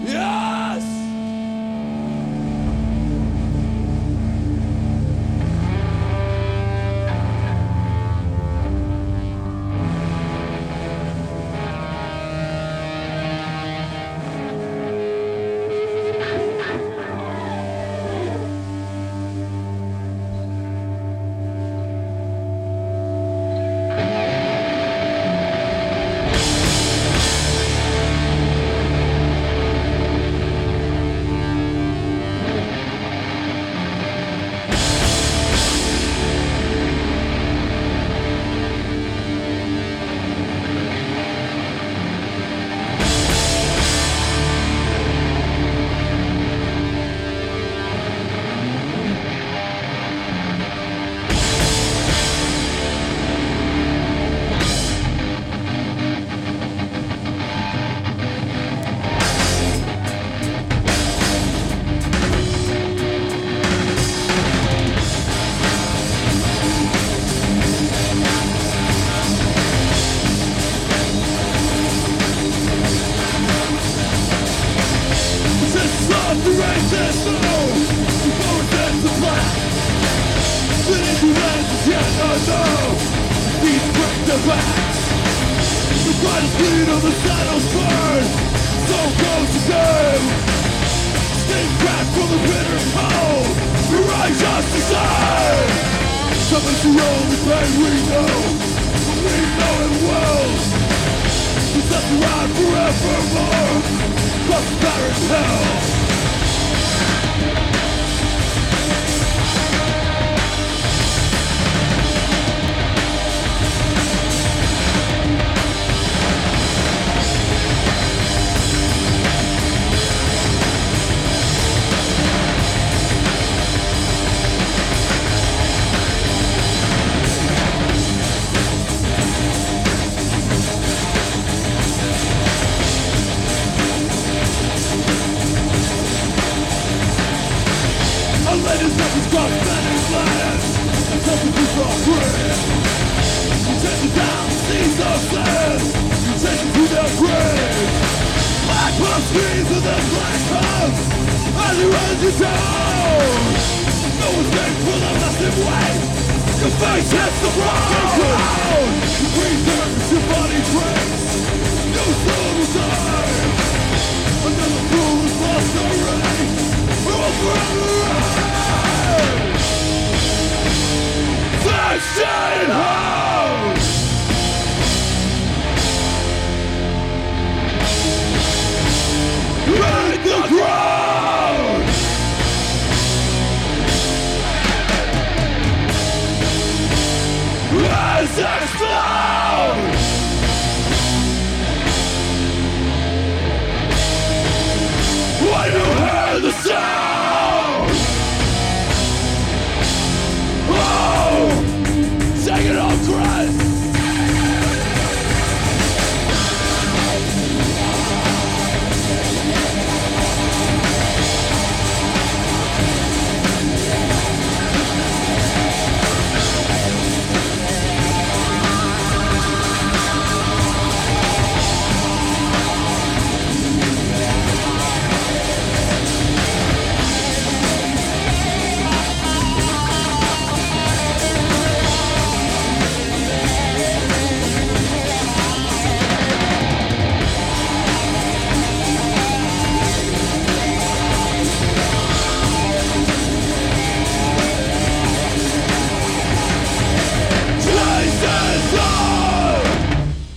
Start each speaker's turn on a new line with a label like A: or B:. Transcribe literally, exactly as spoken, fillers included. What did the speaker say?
A: Yes! The racist snow before it gets to black. The influences yet unknown. These break the backs. The brightest bleed of the saddles burn. So close to doom. Steam crack from the bitter cold. We rise just the same. Something's the only pain we know. But we know it well. We set the ride forevermore. Cross the barren hell. Ladies up and stop standing flat. Something to draw free. You take it down, seize the sand. You take it to the grave. Black palm screams with the black palms as he runs you down. No escape for the massive weight. Your face hits the ground. You breathe dirt, your body breaks. Your soul will die. Another fool is lost already. We're all forever. Staying home! Break the ground! As I fly!